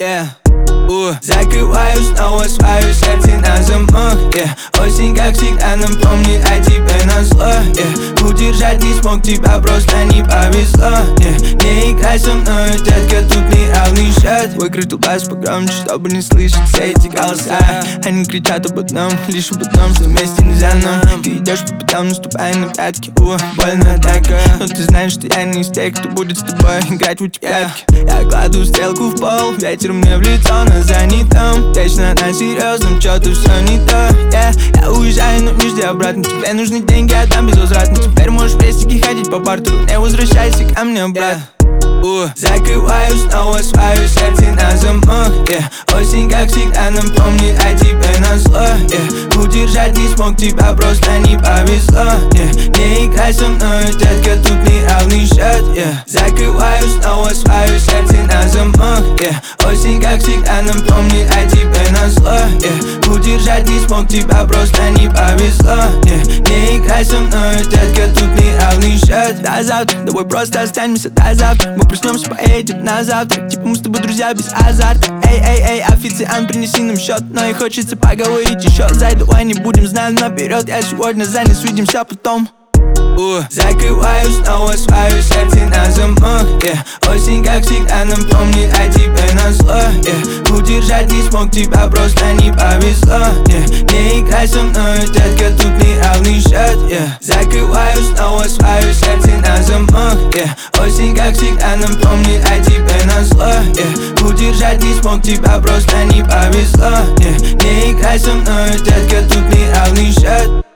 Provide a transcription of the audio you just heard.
Закрываю снова свое сердце на замок, Осень, как всегда, напомнит о тебе назло, Удержать не смог, тебя просто не повезло, Не играй со мной, детка, тут неравный счет. Выкрутил бас погромче, чтобы не слышать все эти голоса. Они кричат об одном, лишь об одном, что вместе нельзя нам. Ты идешь по пятам, наступая на пятки, больно так. Но ты знаешь, что я не из тех, кто будет с тобой играть в эти пятки. Я кладу стрелку в пол, ветер мне в лицо на занятом. Вечно на серьезном, что-то все не то, Я уезжаю, но не жди обратно. Тебе нужны деньги, а там безвозвратно. Теперь можешь в пестике ходить по бартеру. Не возвращайся ко мне, брат. Закрываю снова свое сердце на замок, Осень, как всегда, напомнит о тебе назло, Удержать не смог, тебя просто не повезло, Не играй со мной, детка, тут неравный счет, Закрываю снова свое сердце на замок, Осень, как всегда, напомнит о тебе назло, Удержать не смог, тебя просто не повезло, Не играй со мной, детка, тут неравный счет. До завтра, давай просто останемся до завтра. Мы проснемся, поедем на завтрак. Типа мы с тобой друзья без азарта. Эй, официант, принеси нам счет. Но и хочется поговорить еще. Зай, давай не будем знать наперед. Я сегодня занят, свидимся потом. Закрываю снова свое сердце на замок, Осень, как всегда, напомнит о тебе назло, Удержать не смог, тебя просто не повезло, Не играй со мной, детка, тут неравный счет, Закрываю снова свое сердце на замок, Осень, как всегда, напомнит о тебе назло, Удержать не смог, тебя просто не повезло, Не играй со мной, детка, тут неравный счет.